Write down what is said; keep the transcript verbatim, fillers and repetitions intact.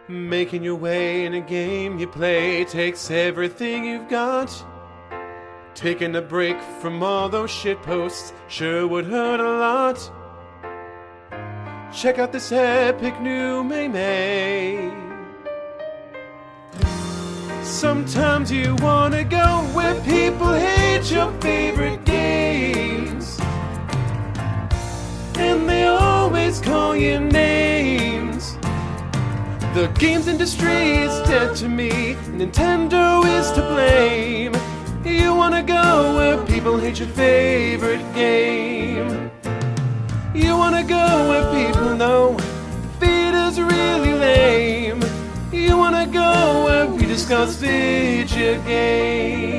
Making your way in a game you play takes everything you've got. Taking a break from all those shitposts sure would hurt a lot. Check out this epic new May-May. Sometimes you wanna go where people hate your favorite games, and they always call you names. The games industry is dead to me, Nintendo is to blame. You wanna go where people hate your favorite game. You wanna go where people know Vita's really lame. You wanna go where we discuss video games.